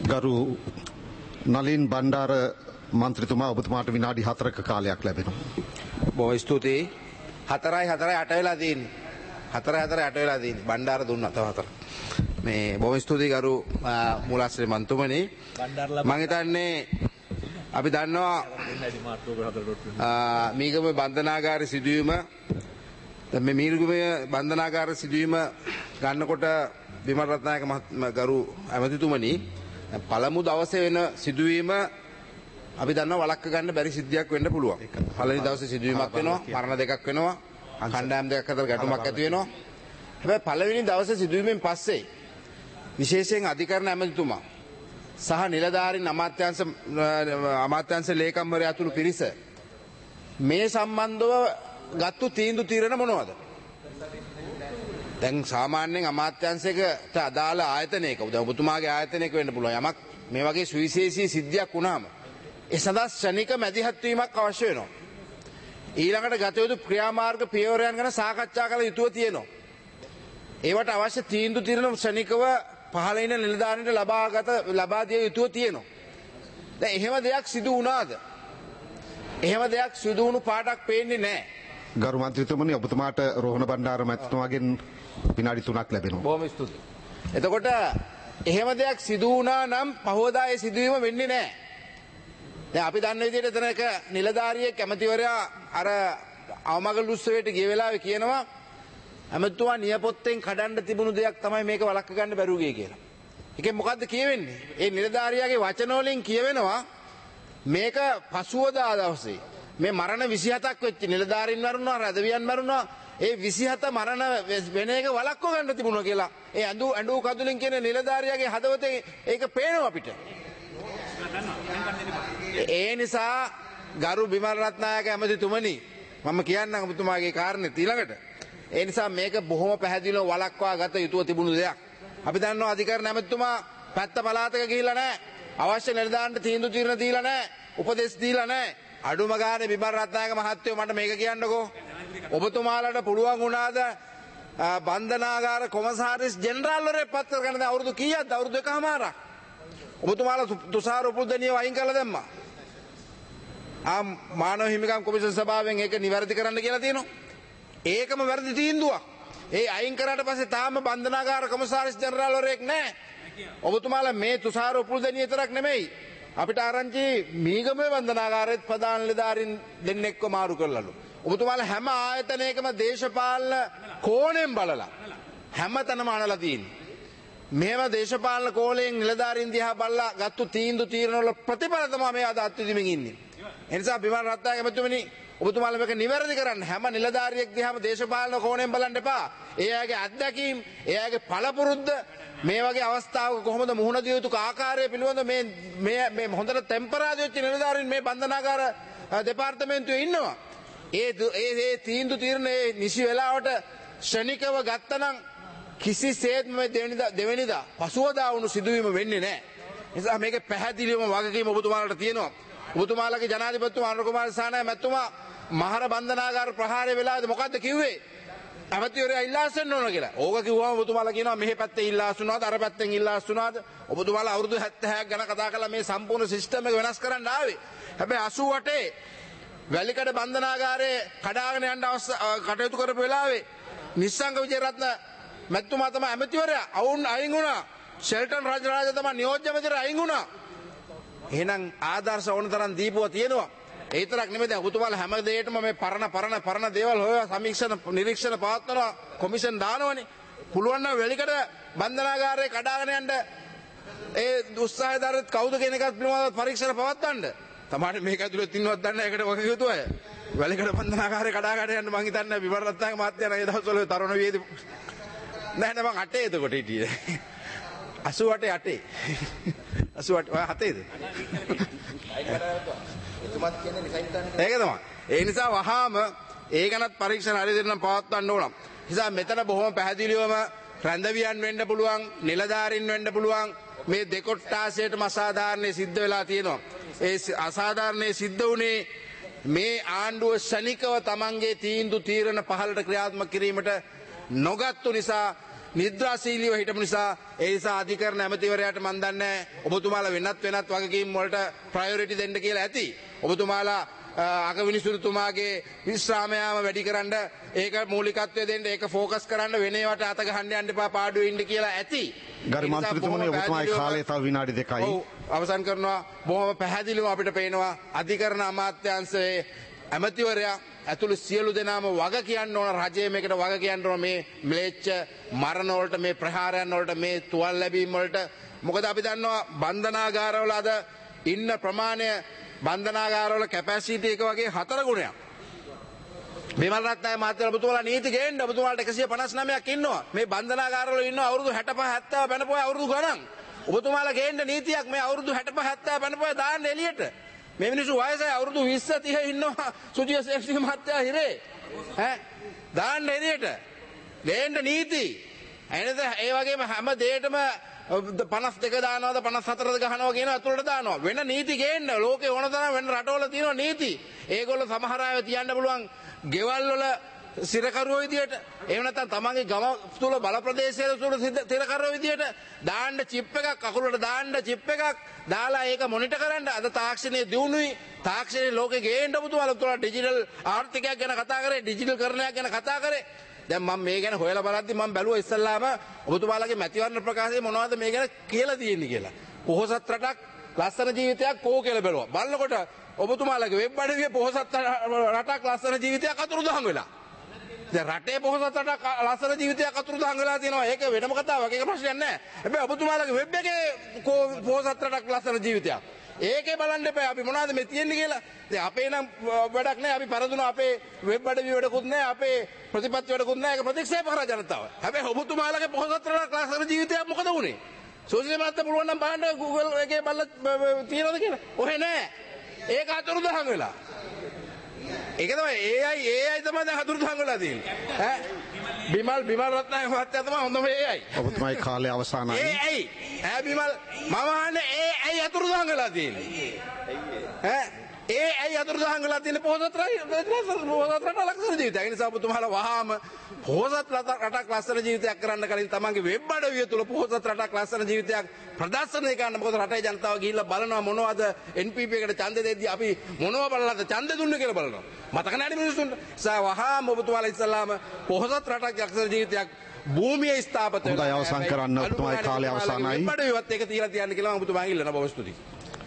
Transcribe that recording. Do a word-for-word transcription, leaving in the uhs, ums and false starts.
ගරු නලින් බණ්ඩාර මන්ත්‍රීතුමා ඔබතුමාට විනාඩි හතරක කාලයක් ලැබෙනවා. බොහොම ස්තුතියි. හතරයි හතරයි අට වෙලා තියෙන්නේ. හතරයි හතරයි අට වෙලා තියෙන්නේ. බණ්ඩාර දුන්නා තව හතර. මේ බොහොම ස්තුතියි ගරු මූලාශ්‍රේ මන්තුමනි. මම හිතන්නේ අපි දන්නවා මීගම බන්ධනාගාර සිදුවීම දැන් මේ මීගම බන්ධනාගාර සිදුවීම ගන්නකොට විමල් රත්නායක ගරු ඇමතිතුමනි පළමු දවසේ වෙන සිදුවීම අපි දන්නවා වළක්ව ගන්න බැරි සිද්ධියක් වෙන්න පුළුවන්. පළවෙනි දවසේ සිදුවීමක් වෙනවා, මරණ දෙකක් වෙනවා, කණ්ඩායම් දෙකක් අතර ගැටුමක් ඇති වෙනවා. හැබැයි පළවෙනි දවසේ සිදුවීමෙන් පස්සේ විශේෂයෙන් අධිකරණ ඇමතිතුමා සහ නිලධාරීන් අමාත්‍යාංශ අමාත්‍යාංශ ලේකම්වරයා ඇතුළු පිරිස මේ සම්බන්ධව ගත්තු තීන්දුව తీරන මොනවද? දැන් සාමාන්‍යයෙන් අමාත්‍යාංශයකට අදාළ ආයතනයක උදා ඔබතුමාගේ ආයතනයක වෙන්න පුළුවන් යමක් මේ වගේ සුවිශේෂී සිද්ධියක් වුණාම ඒ සඳහා ශනික මැදිහත් වීමක් අවශ්‍ය වෙනවා. ඊළඟට ගත යුතු ක්‍රියාමාර්ග පියවරයන් ගැන සාකච්ඡා කළ යුතුව තියෙනවා. ඒවට අවශ්‍ය තීන්දුව తీරන ශනිකව පහළ ඉන්න නිලධාරීන්ට ලබාගත ලබා දිය යුතුව තියෙනවා. දැන් එහෙම දෙයක් සිදු වුණාද? එහෙම දෙයක් සිදු වුණු පාටක් පේන්නේ නැහැ. ගරු මන්ත්‍රීතුමනි ඔබතුමාට රෝහණ බණ්ඩාර මැතිතුමාගෙන් විනාඩි තුනක් ලැබෙනවා. බොහොම ස්තුතියි. එතකොට එහෙම දෙයක් සිදු වුණා නම් පහවදා ඒ සිදුවීම වෙන්නේ නැහැ. දැන් අපි දන්න විදිහට එතන එක නිලධාරියෙක් කැමතිවරයා අර අවමගල් උත්සවයට ගිය වෙලාවේ කියනවා ඇමතුමා නියපොත්තෙන් කඩන්න තිබුණු දෙයක් තමයි මේක වළක්ව ගන්න බැරුව ගියේ කියලා. ඒකෙන් මොකද්ද කියවෙන්නේ? ඒ නිලධාරියාගේ වචන වලින් කියවෙනවා මේක පසුවදා දවසේ මේ මරණ විසිහතක් වෙච්ච නිලධාරීන් මරුණා, රදවියන් මරුණා. ඒ විසිහත මරණ වෙන එක වළක්ව ගන්න තිබුණා කියලා. ඒ අඬු අඬු කඳුලින් කියන නිලධාරියාගේ හදවතේ ඒක පේනවා අපිට. ඒ නිසා ගරු බිමල් රත්නායක ඇමතිතුමනි මම කියන්නම් ඔබතුමාගේ කාරණේ ඊළඟට. ඒ නිසා මේක බොහොම පැහැදිලිව වළක්වා ගත යුතුව තිබුණු දෙයක්. අපි දන්නවා අධිකරණ ඇමතිතුමා පැත්ත පළාතක ගිහිල්ලා නැහැ. අවශ්‍ය නිලධාරීන්ට තීන්දුව తీරන දීලා නැහැ. උපදෙස් දීලා නැහැ. අඩුම ගානේ බිමල් රත්නායක මහත්තයෝ මට මේක කියන්නකෝ. ඔබතුමාලට පුළුවන් වුණාද බන්ධනාගාර කොමසාරිස් ජෙනරාල්වරයෙක් පත් කරගන්න දැන් අවුරුදු කීයක්ද? අවුරුදු එකමාරක්. ඔබතුමාලා තුෂාර උපුල්දනියව අයින් කරලා දැම්මා. ආ මානව හිමිකම් කොමිෂන් සභාවෙන් ඒක නිවැරදි කරන්න කියලා තියෙනවා. ඒකම වැරදි තීන්දුවක්. ඒ අයින් කරාට පස්සේ තාම බන්ධනාගාර කොමසාරිස් ජෙනරාල්වරයෙක් නැහැ. ඔබතුමාලා මේ තුෂාර උපුල්දනිය විතරක් නෙමෙයි. අපිට ආරංචි මීගමේ බන්ධනාගාරයේත් ප්‍රධාන නිලධාරීන් දෙන්නෙක්ව මාරු කරලලු. ඔබතුමාලා හැම ආයතනයකම දේශපාලන කෝණයෙන් බලලා හැමතැනම අනලා තියෙන්නේ. මේව දේශපාලන කෝණයෙන් නිලධාරීන් දිහා බලලා ගත්තු තීන්දුව తీරන වල ප්‍රතිඵල තමයි මේ අද අත්විඳින්මින් ඉන්නේ. ඒ නිසා බිමල් රත්නායක මැතිතුමනි ඔබතුමාලා මේක නිවැරදි කරන්න හැම නිලධාරියෙක් දිහාම දේශපාලන කෝණයෙන් බලන්න එපා. ඒ අයගේ අත්දැකීම්, ඒ අයගේ පළපුරුද්ද මේ වගේ අවස්ථාවක කොහොමද මුහුණ දිය යුතු ආකාරය පිළිබඳ මේ මේ මේ හොඳට ටෙම්පරාදි වෙච්ච නිලධාරීන් මේ බන්ධනාගාර දෙපාර්තමේන්තුවේ ඉන්නවා. ඒ ඒ ඒ තීන්දුව తీරන ඒ නිසි වෙලාවට ශනිකව ගත්තනම් කිසිසේත්ම මේ දෙවෙනිදා දෙවෙනිදා පසුවදා වුණු සිදුවීම වෙන්නේ නැහැ. ඒ නිසා මේක පැහැදිලිවම වගකීම ඔබතුමාලට තියෙනවා. ඔබතුමාලගේ ජනාධිපතිතුමා අනුර කුමාර දිසානායක මැතිතුමා මහර බන්ධනාගාර ප්‍රහාරය වෙලාවේද මොකද්ද කිව්වේ? ඇමතිවරයා ඉල්ලාසන්න ඕන කියලා. ඕක කිව්වම ඔබතුමාලා කියනවා මෙහෙ පැත්තේ ඉල්ලාසුනාද අර පැත්තෙන් ඉල්ලාසුනාද? ඔබතුමාලා අවුරුදු හැත්තෑවක් ගැන කතා කරලා මේ සම්පූර්ණ සිස්ටම් එක වෙනස් කරන්න ආවේ. හැබැයි අසූ අටේ වැලිකඩ බන්ධනාගාරයේ කඩාගෙන යන්න කටයුතු කරපු වෙලාවේ නිස්සංග විජේරත්න මැතිතුමා තමයි ඇමතිවරයා අවුන් අයින් වුණා. ෂෙල්ටන් රාජරාජ තමයි නියෝජ්‍ය ඇමතිවරයා අයින් වුණා. එහෙනම් ආදර්ශ ඕන තරම් දීපුවා තියෙනවා. ඒ විතරක් නෙමෙයි දැන් ඔබතුමාලා හැම දෙයකටම මේ පරණ පරණ පරණ දේවල් හොයලා සමීක්ෂණ නිරීක්ෂණ පවත්වනවා කොමිෂන් දානවනේ. පුළුවන් නම් වෙලිකඩ බන්ධනාගාරයේ කඩාගෙන යන්න ඒ උත්සාහය දරත් කවුද කියන එකත් පිළිබඳව පරීක්ෂණ පවත්වන්න. තමයි මේක ඇතුළේ තින්නවත් දන්නේ ඒකට වගේ යුතු අය. වෙලිකඩ බන්ධනාගාරයේ කඩාගෙන යන්න මං හිතන්නේ බිමල් රත්නායක මහත්තයා නම් ඒ දවස්වල තරුණ වියේදී නැහැ නෑ මං අටේ එතකොට හිටියේ. අසූ අටේ අටේ. අසූ අටේ ඔය හතේද? එතුමාත් කියන්නේ රිසයින් ගන්න. ඒක තමයි. ඒ නිසා වහාම ඒ ගැනත් පරීක්ෂණ හරියට නම් පවත්වන්න ඕන. නිසා මෙතන බොහොම පැහැදිලිවම රැඳවියන් වෙන්න පුළුවන්, නිලධාරීන් වෙන්න පුළුවන්. මේ දෙකොට්ටාසයටම අසාධාරණේ සිද්ධ වෙලා තියෙනවා. ඒ අසාධාරණේ සිද්ධ වුණේ මේ ආණ්ඩුව ශනිකව තමන්ගේ තීන්දුව తీරන පහළට ක්‍රියාත්මක කිරීමට නොගත්තු නිසා නිද්‍රාශීලීව හිටපු නිසා ඒ නිසා අධිකරණ ඇමතිවරයාට මම දන්නේ ඔබතුමාලා වෙනත් වෙනත් වගකීම් වලට ප්‍රයොරිටි දෙන්න කියලා ඇති. ඔබතුමාලා අගවිනිසුරුතුමාගේ විශ්‍රාම යාම වැඩි කරන්න ඒක මූලිකත්වය දෙන්න ඒක ફોකස් කරන්න වෙන ඒවාට අත ගහන්න යන්න එපා පාඩුවේ ඉන්න කියලා ඇති. ගරු මන්ත්‍රීතුමනි ඔබතුමාගේ කාලය තව විනාඩි දෙකයි. ඔව් අවසන් කරනවා. බොහොම පැහැදිලිව අපිට පේනවා අධිකරණ අමාත්‍යාංශයේ ඇමතිවරයා ඇතුළු සියලු දෙනාම වග කියන්න ඕන රජය මේකට වග කියන්න ඕන මේ ම්ලේච්ඡ මරණ වලට මේ ප්‍රහාරයන් වලට මේ තුවාල ලැබීම් වලට. මොකද අපි දන්නවා බන්ධනාගාරවල අද ඉන්න ප්‍රමාණය බන්ධනාගාරවල කැපැසිටි එක වගේ හතර ගුණයක්. බිමල් රත්නායක මහත්තයා ඔබතුමාලා නීති ගේන්න ඔබතුමාලට එකසිය පනස් නවයක් ඉන්නවා. මේ බන්ධනාගාරවල ඉන්න අවුරුදු හැටපහ හැත්තෑ බැනපුවා අවුරුදු ගණන්. ඔබතුමාලා ගේන්න නීතියක් මේ අවුරුදු හැටපහ හැත්තෑ බැනපුවා දාන්න එළියට. මේ මිනිස්සු වයසයි අවුරුදු විස්ස තිහ ඉන්නවා සුජිය සේක්ෂි මහත්තයා හිරේ. ඈ දාන්න එළියට. ගේන්න නීති. එනද ඒ වගේම හැම දෙයකම පනස් දෙක දානවාද පනස් හතරද ගහනවා කියන අතුලට දානවා. වෙන නීති ගේන්න ලෝකේ ඕන තරම් වෙන රටවල තියෙනවා නීති. ඒගොල්ලෝ සමහර අය තියන්න පුළුවන් ගෙවල් වල සිරකරුවෝ විදියට එහෙම නැත්නම් තමන්ගේ ගම තුල බල ප්‍රදේශයේ තුල සිරකරුවෝ විදියට දාන්න චිප් එකක් අකුලට දාන්න චිප් එකක් දාලා ඒක මොනිටර් කරන්න. අද තාක්ෂණයේ දියුණුවයි තාක්ෂණයේ ලෝකේ ගේන්න ඔබතුමාලා තුල ඩිජිටල් ආර්ථිකයක් ගැන කතා කරේ ඩිජිටල් කරණයක් ගැන කතා කරේ. දැන් මම මේ ගැන හොයලා බලද්දි මම බැලුවා ඉස්සල්ලාම ඔබතුමාලගේ මැතිවරණ ප්‍රකාශයේ මොනවද මේ ගැන කියලා තියෙන්නේ කියලා. පොහොසත් රටක් ලස්සන ජීවිතයක් කෝ කියලා බැලුවා. බලනකොට ඔබතුමාලගේ වෙබ් අඩවියේ පොහොසත් රටක් ලස්සන ජීවිතයක් අතුරුදහන් වෙලා. දැන් රටේ පොහොසත් රටක් ලස්සන ජීවිතයක් අතුරුදහන් වෙලා තියෙනවා. ඒක වෙනම කතාවක්. ඒක ප්‍රශ්නයක් නෑ. හැබැයි ඔබතුමාලගේ වෙබ් එකේ පොහොසත් රටක් ලස්සන ජීවිතයක්. ඒකේ බලන්න එපා අපි මොනවද මේ තියෙන්නේ කියලා. දැන් අපේ නම් වැඩක් නැහැ. අපි පරදුන අපේ වෙබ් අඩවිය වැඩකුත් නැහැ. අපේ ප්‍රතිපත්ති වැඩකුත් නැහැ. ඒක ප්‍රතික්ෂේප කරා ජනතාව. හැබැයි ඔබතුමාලගේ පොහොසත් රටක් ලස්සන ජීවිතයක් මොකද වුනේ? සෝෂියල් මහත්තයා පුළුවන් නම් බලන්න Google එකේ බලලා තියෙනවද කියලා. ඔහෙ නැහැ. ඒක අතුරුදහන් වෙලා. ඒක තමයි A I A I තමයි දැන් අතුරුදහන් වෙලා තියෙන්නේ. ඈ බිමල් බිමල් රත්නායක මහත්තයා තමයි හොඳම A I. ඔබතුමායි කාලය අවසానයි. A I ඈ බිමල් මම අහන්නේ A I අතුරුදහන් වෙලා තියෙන්නේ. ඈ A I අතුරුදහන් වෙලා තියෙන්නේ පොහොසත් රටක් පොහොසත් රටක් ලස්සන ජීවිතයක්. ඒ නිසා ඔබතුමාලා වහාම පොහොසත් රටක් ලස්සන ජීවිතයක් කරන්න කලින් තමන්ගේ වෙබ් අඩවිය තුල පොහොසත් රටක් ලස්සන ජීවිතයක් ප්‍රදර්ශනය කරන්න. මොකද රටේ ජනතාව ගිහිල්ලා බලනවා මොනවද N P P එකට ඡන්දෙ දෙද්දී අපි මොනව බලලාද ඡන්දෙ දුන්නේ කියලා බලනවා. මතක නැහැ මිනිස්සුන්ට. සා වහාම ඔබතුමාලා ඉස්සල්ලාම පොහොසත් රටක් ලස්සන ජීවිතයක් භූමියේ ස්ථාපිත වෙලා. හොඳයි අවසන් කරන්න ඔබතුමායි කාලය අවසానයි. වෙබ් අඩවියවත් ඒක තියලා තියන්න කියලා මම ඔබතුමාගෙන් ඉල්ලනවා. බොහොම ස්තුතියි.